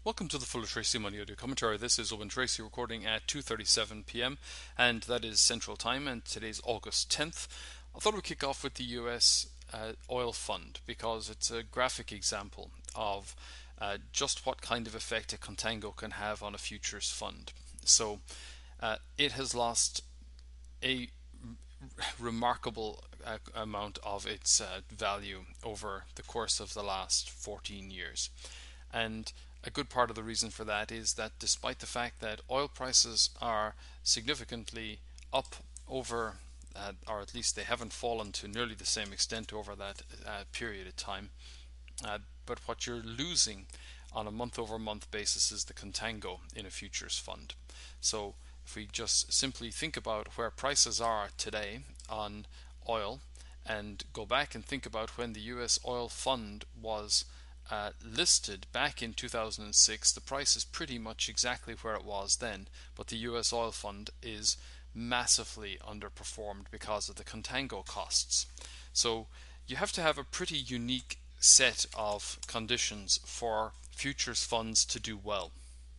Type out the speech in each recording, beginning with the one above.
Welcome to the Full of Tracy Money Audio Commentary. This is Owen Tracy recording at 2:37 p.m. and that is Central Time, and today's August 10th. I thought we'd kick off with the US oil fund because it's a graphic example of just what kind of effect a contango can have on a futures fund. So it has lost a remarkable amount of its value over the course of the last 14 years. And a good part of the reason for that is that despite the fact that oil prices are significantly up over, or at least they haven't fallen to nearly the same extent over that period of time, but what you're losing on a month-over-month basis is the contango in a futures fund. So if we just simply think about where prices are today on oil and go back and think about when the US oil fund was listed back in 2006, the price is pretty much exactly where it was then, but the US oil fund is massively underperformed because of the contango costs. So you have to have a pretty unique set of conditions for futures funds to do well.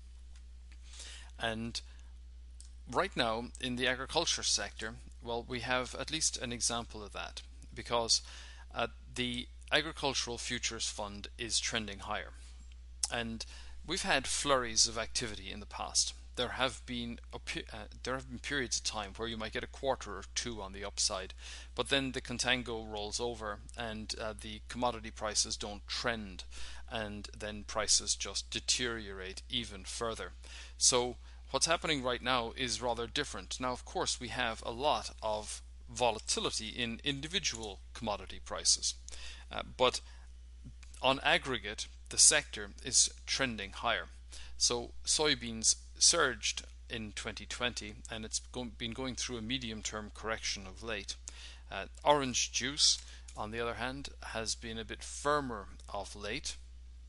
And right now in the agriculture sector, well, we have at least an example of that, because the agricultural futures fund is trending higher, and we've had flurries of activity in the past. There have been periods of time where you might get a quarter or two on the upside, but then the contango rolls over and the commodity prices don't trend, and then prices just deteriorate even further. So what's happening right now is rather different. Now, of course, we have a lot of volatility in individual commodity prices, but on aggregate, the sector is trending higher. So soybeans surged in 2020, and it's been going through a medium-term correction of late. Orange juice, on the other hand, has been a bit firmer of late,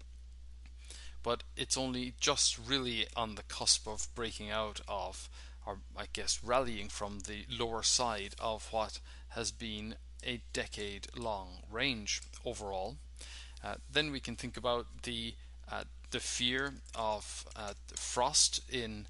but it's only just really on the cusp of breaking out of, or I guess rallying from the lower side of what has been a decade-long range overall. Then we can think about the fear of frost in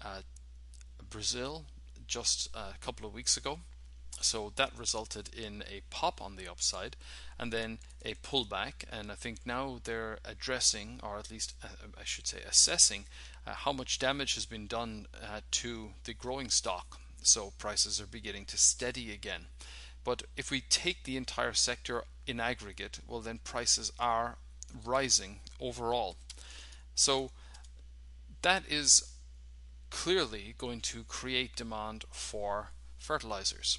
Brazil just a couple of weeks ago. So that resulted in a pop on the upside and then a pullback, and I think now they're addressing, or at least I should say assessing, how much damage has been done to the growing stock. So prices are beginning to steady again. But if we take the entire sector in aggregate, well, then prices are rising overall. So that is clearly going to create demand for fertilizers.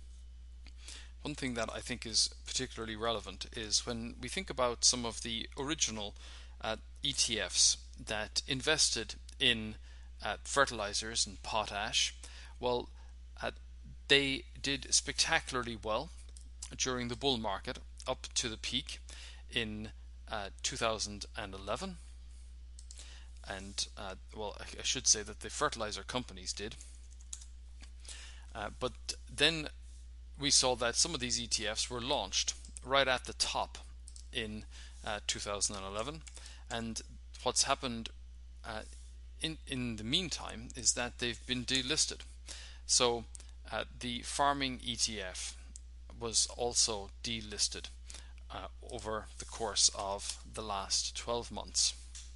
One thing that I think is particularly relevant is when we think about some of the original ETFs that invested in fertilizers and potash. Well, they did spectacularly well during the bull market up to the peak in 2011. And well, I should say that the fertilizer companies did. But then we saw that some of these ETFs were launched right at the top in 2011, and what's happened in the meantime is that they've been delisted. So the farming ETF was also delisted over the course of the last 12 months.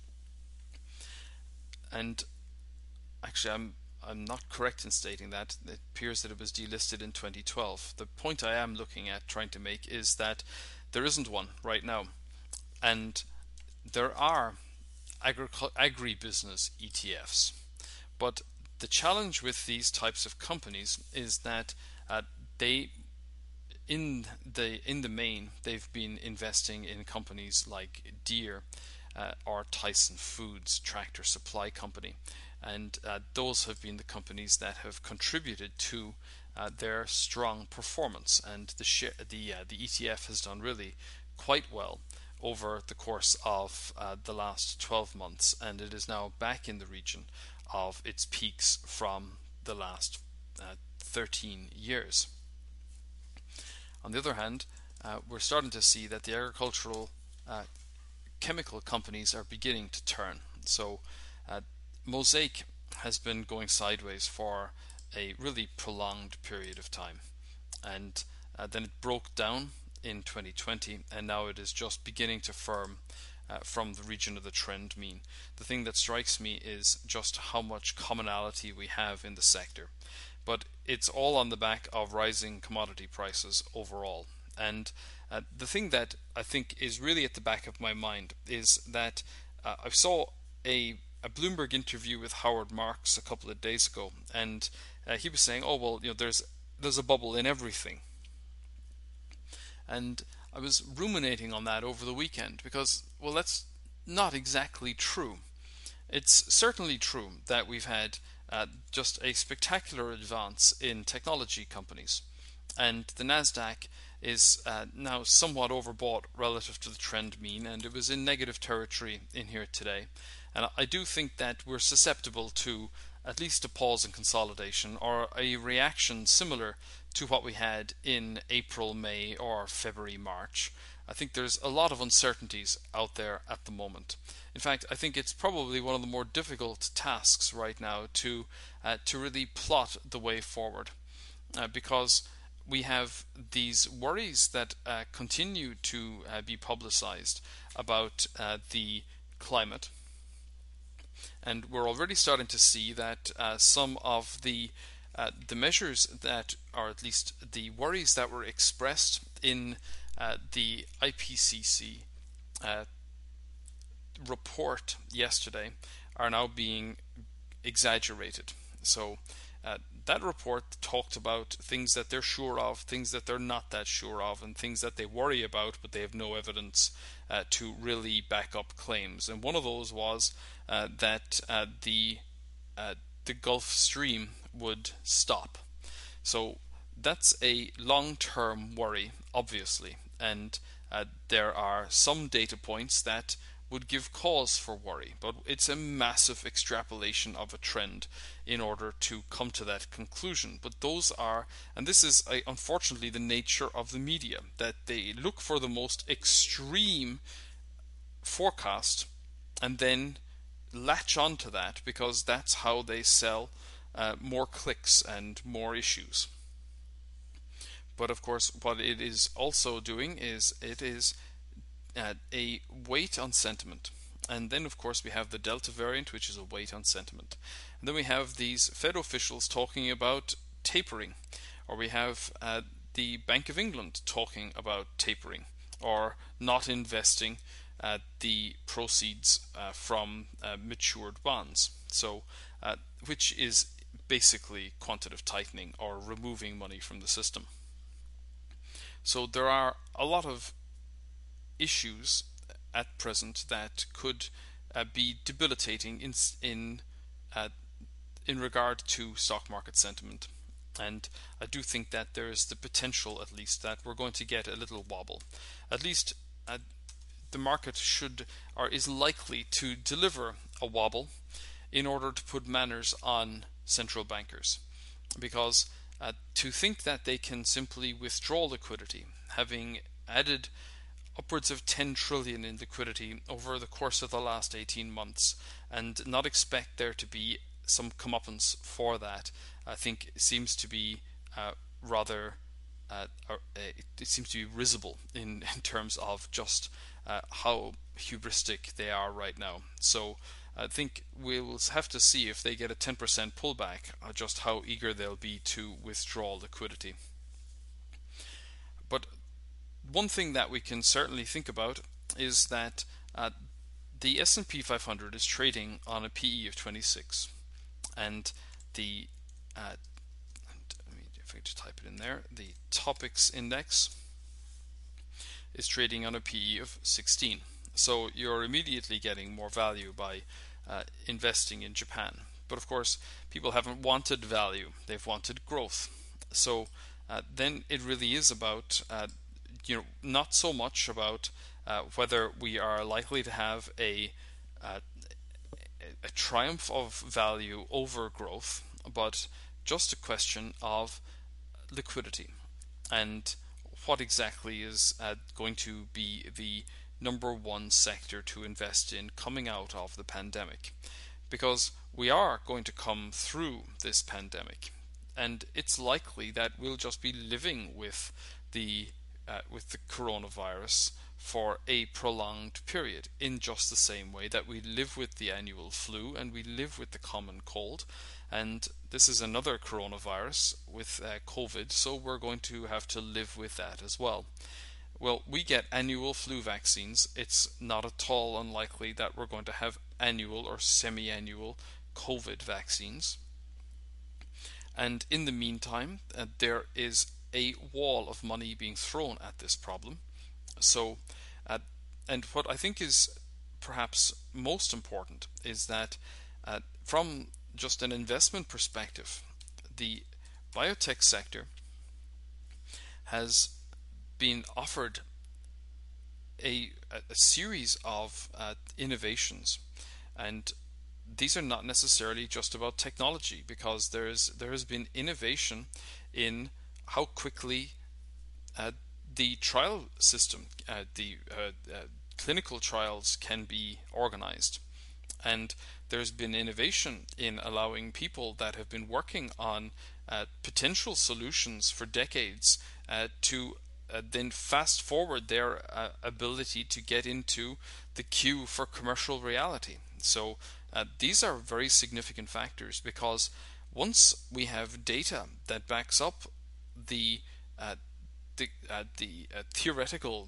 And actually, I'm not correct in stating that. It appears that it was delisted in 2012. The point I am looking at trying to make is that there isn't one right now, and there are agribusiness ETFs, but the challenge with these types of companies is that they, in the main, they've been investing in companies like Deere or Tyson Foods, Tractor Supply Company, and those have been the companies that have contributed to their strong performance, and the ETF has done really quite well over the course of the last 12 months, and it is now back in the region of its peaks from the last 13 years. On the other hand, we're starting to see that the agricultural chemical companies are beginning to turn. So Mosaic has been going sideways for a really prolonged period of time, and then it broke down in 2020, and now it is just beginning to firm from the region of the trend mean. The thing that strikes me is just how much commonality we have in the sector, but it's all on the back of rising commodity prices overall. And the thing that I think is really at the back of my mind is that I saw a Bloomberg interview with Howard Marks a couple of days ago, and he was saying, "Oh well, there's a bubble in everything," and I was ruminating on that over the weekend because, well, that's not exactly true. It's certainly true that we've had just a spectacular advance in technology companies, and the Nasdaq is now somewhat overbought relative to the trend mean, and it was in negative territory in here today. And I do think that we're susceptible to at least a pause in consolidation or a reaction similar to what we had in April, May, or February, March. I think there's a lot of uncertainties out there at the moment. In fact, I think it's probably one of the more difficult tasks right now to really plot the way forward, because we have these worries that continue to be publicized about the climate, and we're already starting to see that some of the measures that, or at least the worries that were expressed in the IPCC report yesterday are now being exaggerated. So that report talked about things that they're sure of, things that they're not that sure of, and things that they worry about but they have no evidence to really back up claims. And one of those was that the Gulf Stream would stop. So that's a long-term worry, obviously, and there are some data points that would give cause for worry, but it's a massive extrapolation of a trend in order to come to that conclusion. But those are, and this is unfortunately the nature of the media, that they look for the most extreme forecast and then latch onto that because that's how they sell more clicks and more issues. But of course, what it is also doing is it is a weight on sentiment. And then, of course, we have the Delta variant, which is a weight on sentiment. And then we have these Fed officials talking about tapering, or we have the Bank of England talking about tapering, or not investing the proceeds from matured bonds. So, which is basically quantitative tightening or removing money from the system. So there are a lot of issues at present that could be debilitating in regard to stock market sentiment. And I do think that there is the potential, at least, that we're going to get a little wobble. At least the market should, or is likely to deliver a wobble in order to put manners on central bankers. Because to think that they can simply withdraw liquidity, having added upwards of 10 trillion in liquidity over the course of the last 18 months, and not expect there to be some comeuppance for that, I think seems to be rather it seems to be risible in terms of just how hubristic they are right now. So I think we'll have to see if they get a 10% pullback, just how eager they'll be to withdraw liquidity. But one thing that we can certainly think about is that the S&P 500 is trading on a PE of 26, and the if I just type it in there, the Topix index is trading on a PE of 16. So you're immediately getting more value by investing in Japan. But of course, people haven't wanted value; they've wanted growth. So then it really is about not so much about whether we are likely to have a triumph of value over growth, but just a question of liquidity and what exactly is going to be the number one sector to invest in coming out of the pandemic, because we are going to come through this pandemic, and it's likely that we'll just be living with the coronavirus for a prolonged period, in just the same way that we live with the annual flu and we live with the common cold. And this is another coronavirus with COVID, so we're going to have to live with that as well. Well, we get annual flu vaccines. It's not at all unlikely that we're going to have annual or semi annual COVID vaccines. And in the meantime, there is a wall of money being thrown at this problem. So, uh, and what I think is perhaps most important is that from just an investment perspective, the biotech sector has been offered a series of innovations, and these are not necessarily just about technology, because there has been innovation in how quickly the trial system, the clinical trials can be organized. And there's been innovation in allowing people that have been working on potential solutions for decades to then fast forward their ability to get into the queue for commercial reality. So these are very significant factors, because once we have data that backs up the uh, the theoretical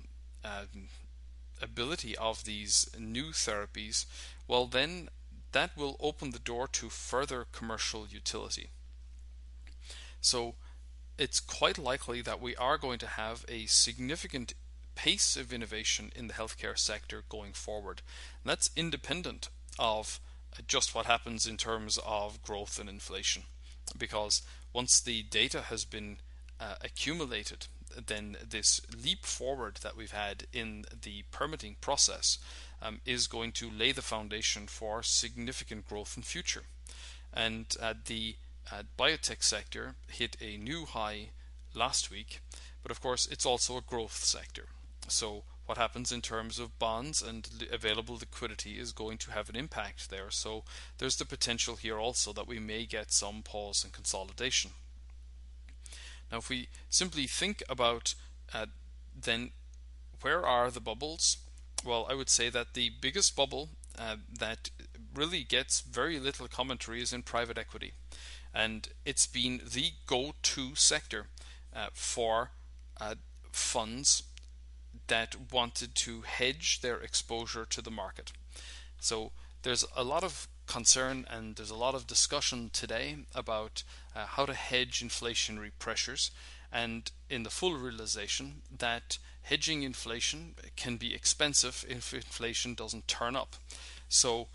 ability of these new therapies, well, then that will open the door to further commercial utility. So it's quite likely that we are going to have a significant pace of innovation in the healthcare sector going forward. And that's independent of just what happens in terms of growth and inflation. Because once the data has been accumulated, then this leap forward that we've had in the permitting process is going to lay the foundation for significant growth in future. And the biotech sector hit a new high last week, but of course it's also a growth sector. So what happens in terms of bonds and available liquidity is going to have an impact there. So there's the potential here also that we may get some pause and consolidation. Now, if we simply think about then where are the bubbles? Well, I would say that the biggest bubble that really gets very little commentary is in private equity. And it's been the go-to sector for funds that wanted to hedge their exposure to the market. So there's a lot of concern and there's a lot of discussion today about how to hedge inflationary pressures, and in the full realization that hedging inflation can be expensive if inflation doesn't turn up. So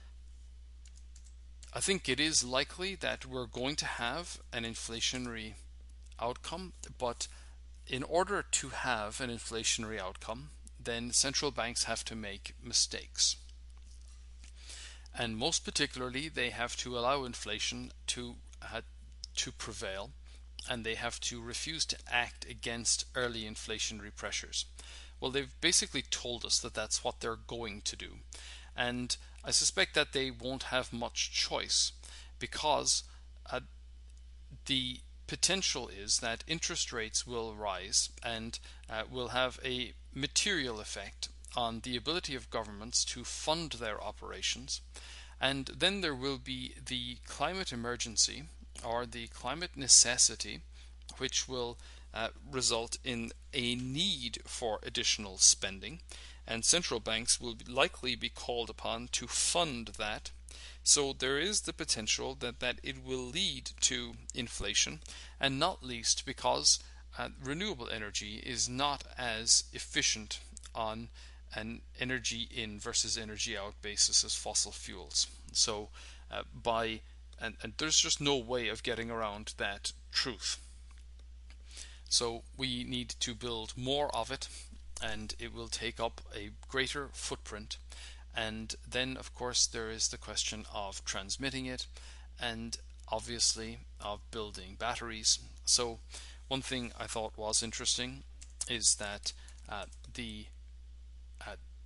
I think it is likely that we're going to have an inflationary outcome, but in order to have an inflationary outcome, then central banks have to make mistakes. And most particularly, they have to allow inflation to prevail, and they have to refuse to act against early inflationary pressures. Well, they've basically told us that that's what they're going to do. And I suspect that they won't have much choice, because the potential is that interest rates will rise and will have a material effect on the ability of governments to fund their operations. And then there will be the climate emergency, or the climate necessity, which will result in a need for additional spending, and central banks will likely be called upon to fund that. So there is the potential that it will lead to inflation, and not least because renewable energy is not as efficient on an energy in versus energy out basis as fossil fuels. So and there's just no way of getting around that truth. So we need to build more of it, and it will take up a greater footprint. And then, of course, there is the question of transmitting it, and obviously of building batteries. So one thing I thought was interesting is that the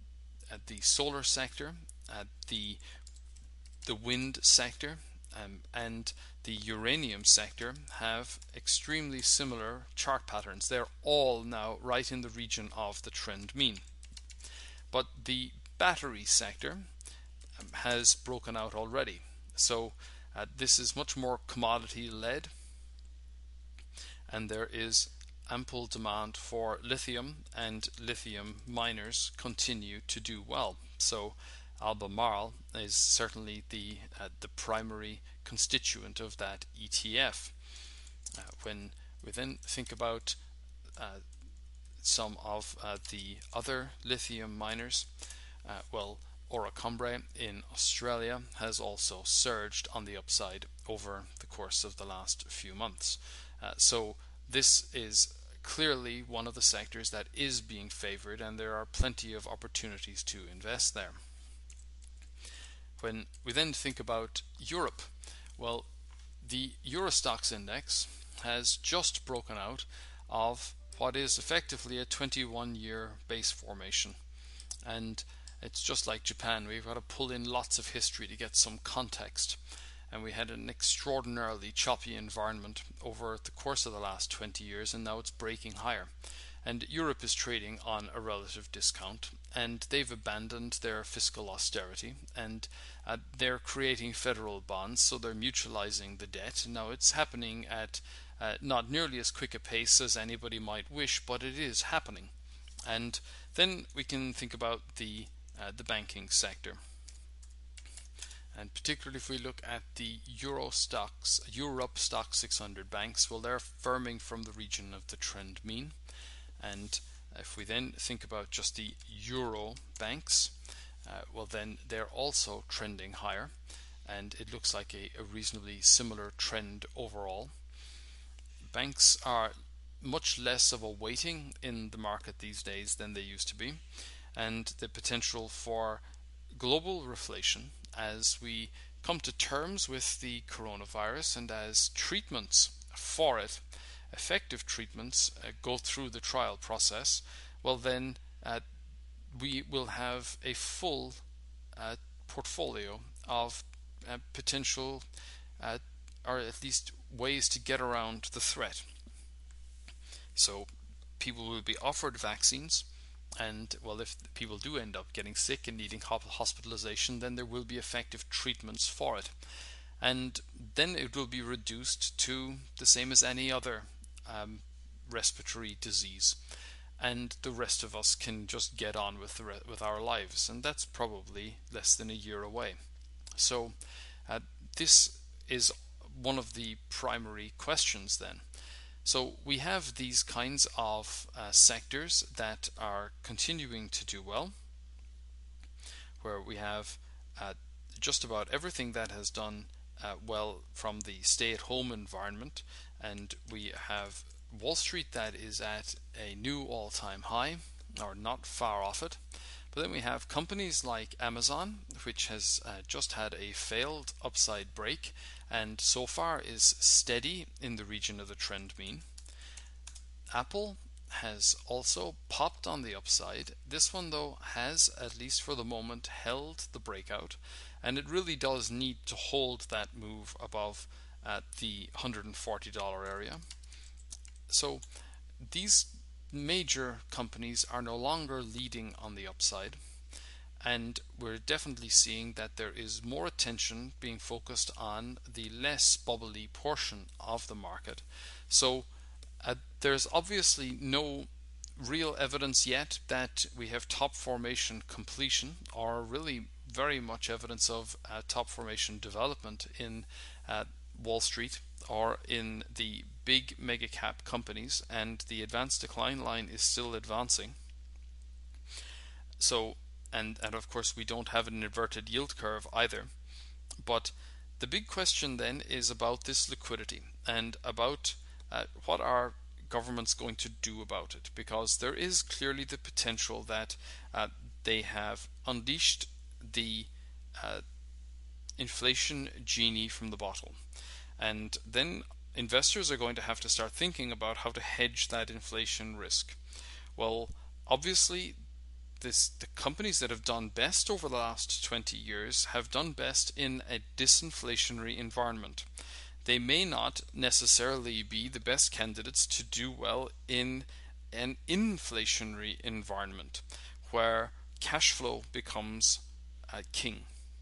the solar sector, the wind sector, and the uranium sector have extremely similar chart patterns. They're all now right in the region of the trend mean. But the battery sector has broken out already. So this is much more commodity led, and there is ample demand for lithium, and lithium miners continue to do well. So Albemarle is certainly the primary constituent of that ETF. When we then think about some of the other lithium miners, well, Orocobre in Australia has also surged on the upside over the course of the last few months. So this is clearly one of the sectors that is being favored, and there are plenty of opportunities to invest there. When we then think about Europe, well, the Euro Stoxx index has just broken out of what is effectively a 21-year base formation, and it's just like Japan. We've got to pull in lots of history to get some context, and we had an extraordinarily choppy environment over the course of the last 20 years, and now it's breaking higher. And Europe is trading on a relative discount, and they've abandoned their fiscal austerity, and they're creating federal bonds, so they're mutualizing the debt. Now it's happening at not nearly as quick a pace as anybody might wish, but it is happening. And then we can think about the banking sector. And particularly if we look at the Europe Stoxx 600 banks, well, they're firming from the region of the trend mean. And if we then think about just the Euro banks, well, then they're also trending higher, and it looks like a reasonably similar trend overall. Banks are much less of a weighting in the market these days than they used to be, and the potential for global reflation as we come to terms with the coronavirus and as treatments for it, effective treatments, go through the trial process, well then we will have a full portfolio of potential or at least ways to get around the threat. So people will be offered vaccines, and well, if people do end up getting sick and needing hospitalization, then there will be effective treatments for it, and then it will be reduced to the same as any other respiratory disease, and the rest of us can just get on with our lives, and that's probably less than a year away. So this is one of the primary questions then. So we have these kinds of sectors that are continuing to do well, where we have just about everything that has done well from the stay-at-home environment, and we have Wall Street that is at a new all-time high, or not far off it. But then we have companies like Amazon, which has just had a failed upside break and so far is steady in the region of the trend mean. Apple has also popped on the upside. This one though has, at least for the moment, held the breakout, and it really does need to hold that move above the $140 area. So these major companies are no longer leading on the upside, and we're definitely seeing that there is more attention being focused on the less bubbly portion of the market. So there's obviously no real evidence yet that we have top formation completion, or really very much evidence of top formation development in Wall Street or in the big mega cap companies, and the advanced decline line is still advancing. So and of course we don't have an inverted yield curve either. But the big question then is about this liquidity and about what are governments going to do about it, because there is clearly the potential that they have unleashed the inflation genie from the bottle, and then investors are going to have to start thinking about how to hedge that inflation risk. Well, obviously the companies that have done best over the last 20 years have done best in a disinflationary environment. They may not necessarily be the best candidates to do well in an inflationary environment where cash flow becomes king.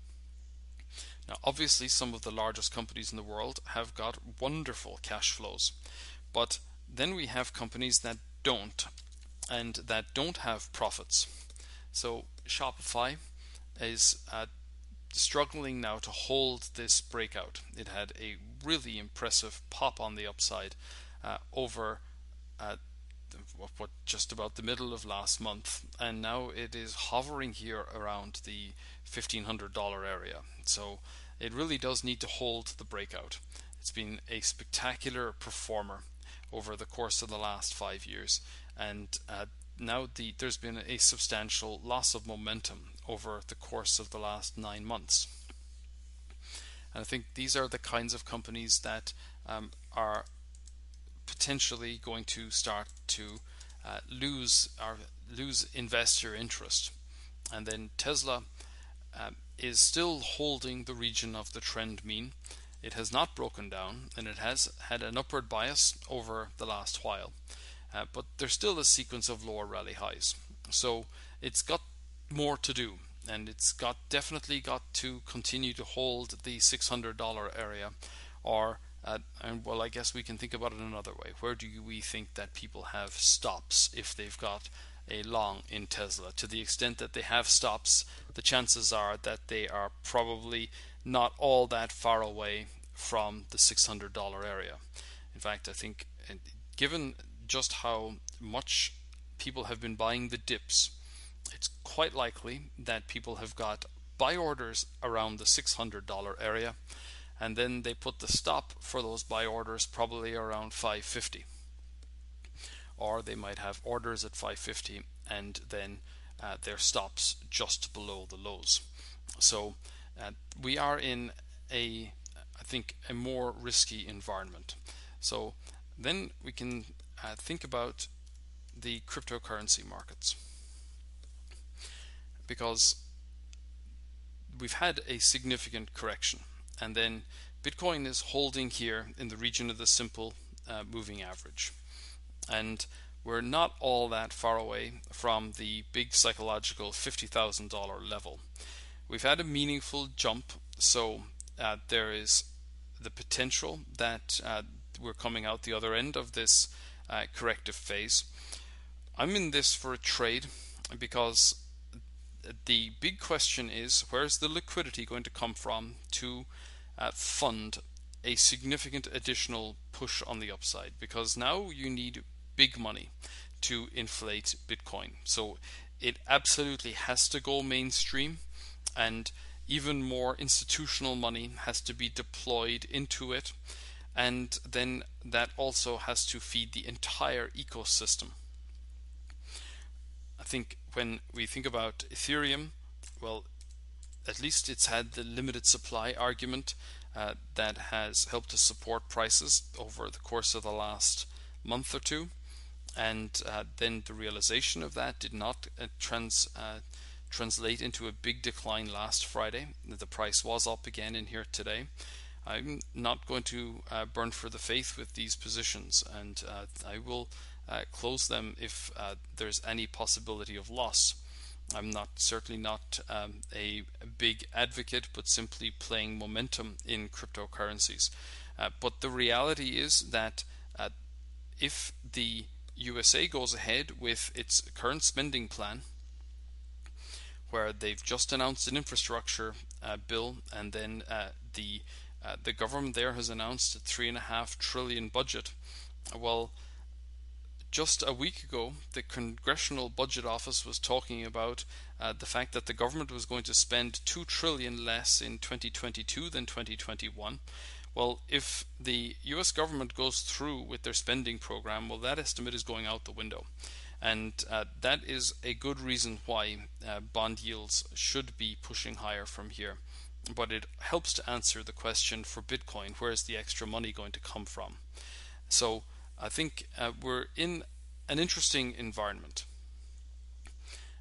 Now, obviously, some of the largest companies in the world have got wonderful cash flows, but then we have companies that don't, and that don't have profits. So Shopify is struggling now to hold this breakout. It had a really impressive pop on the upside over uh, what just about the middle of last month, and now it is hovering here around the $1,500 area. So it really does need to hold the breakout. It's been a spectacular performer over the course of the last 5 years, and now there's been a substantial loss of momentum over the course of the last 9 months. And I think these are the kinds of companies that are potentially going to start to lose investor interest. And then Tesla is still holding the region of the trend mean. It has not broken down, and it has had an upward bias over the last while. But there's still a sequence of lower rally highs. So it's got more to do, and it's definitely got to continue to hold the $600 area, or and well, I guess we can think about it another way. Where do we think that people have stops if they've got a long in Tesla? To the extent that they have stops, the chances are that they are probably not all that far away from the $600 area. In fact, I think, given just how much people have been buying the dips, it's quite likely that people have got buy orders around the $600 area, and then they put the stop for those buy orders probably around 550, or they might have orders at 550 and then their stops just below the lows. So we are in I think a more risky environment. So then we can think about the cryptocurrency markets, because we've had a significant correction, and then Bitcoin is holding here in the region of the simple moving average, and we're not all that far away from the big psychological $50,000 level. We've had a meaningful jump, so there is the potential that we're coming out the other end of this corrective phase. I'm in this for a trade because the big question is, where's the liquidity going to come from to fund a significant additional push on the upside? Because now you need big money to inflate Bitcoin. So it absolutely has to go mainstream, and even more institutional money has to be deployed into it, and then that also has to feed the entire ecosystem. I think when we think about Ethereum, well, at least it's had the limited supply argument that has helped to support prices over the course of the last month or two, and then the realization of that did not translate into a big decline last Friday. The price was up again in here today. I'm not going to burn for the faith with these positions, and I will close them if there's any possibility of loss. I'm certainly not a big advocate, but simply playing momentum in cryptocurrencies. But the reality is that if the USA goes ahead with its current spending plan, where they've just announced an infrastructure bill, and then the government there has announced a $3.5 trillion budget. Well, just a week ago, the Congressional Budget Office was talking about the fact that the government was going to spend $2 trillion less in 2022 than 2021. Well, if the US government goes through with their spending program, well, that estimate is going out the window. And that is a good reason why bond yields should be pushing higher from here. But it helps to answer the question for Bitcoin, where is the extra money going to come from? So I think we're in an interesting environment.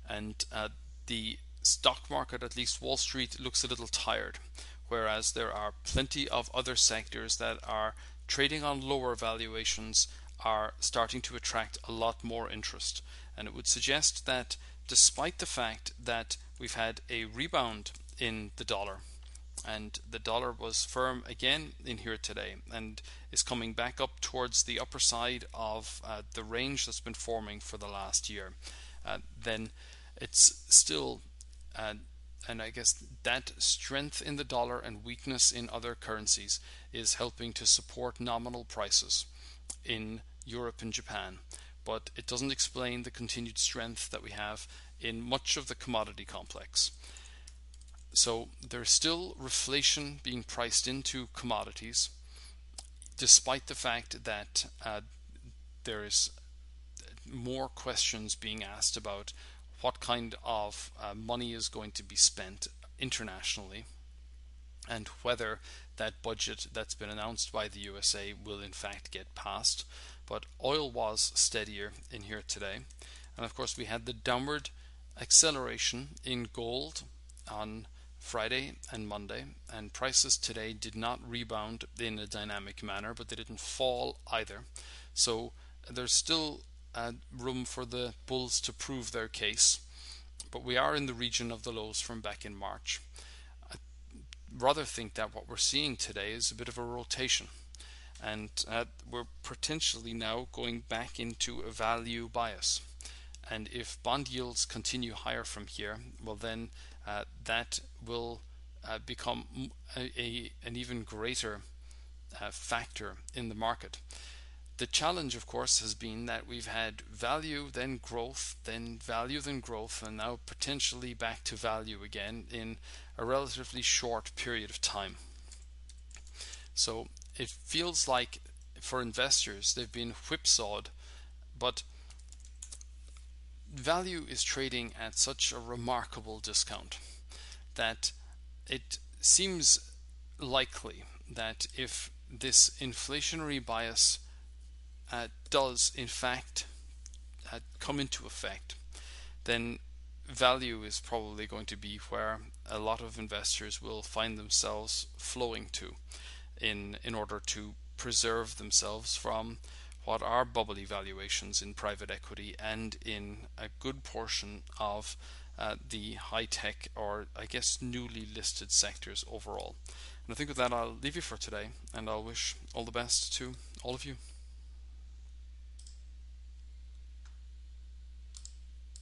and the stock market, at least Wall Street, looks a little tired, whereas there are plenty of other sectors that are trading on lower valuations are starting to attract a lot more interest. And it would suggest that despite the fact that we've had a rebound in the dollar, and the dollar was firm again in here today and is coming back up towards the upper side of the range that's been forming for the last year, then it's still, and I guess that strength in the dollar and weakness in other currencies is helping to support nominal prices in Europe and Japan. But it doesn't explain the continued strength that we have in much of the commodity complex. So there's still reflation being priced into commodities, despite the fact that there is more questions being asked about what kind of money is going to be spent internationally and whether that budget that's been announced by the USA will in fact get passed. But oil was steadier in here today. And of course, we had the downward acceleration in gold on Friday and Monday, and prices today did not rebound in a dynamic manner, but they didn't fall either. So there's still room for the bulls to prove their case, but we are in the region of the lows from back in March. I rather think that what we're seeing today is a bit of a rotation, and we're potentially now going back into a value bias. And if bond yields continue higher from here, well then that will become an even greater factor in the market. The challenge, of course, has been that we've had value, then growth, then value, then growth, and now potentially back to value again in a relatively short period of time. So it feels like for investors they've been whipsawed, but value is trading at such a remarkable discount that it seems likely that if this inflationary bias does in fact come into effect, then value is probably going to be where a lot of investors will find themselves flowing to in order to preserve themselves from what are bubbly valuations in private equity and in a good portion of the high-tech, or I guess newly listed sectors overall. And I think with that I'll leave you for today, and I'll wish all the best to all of you.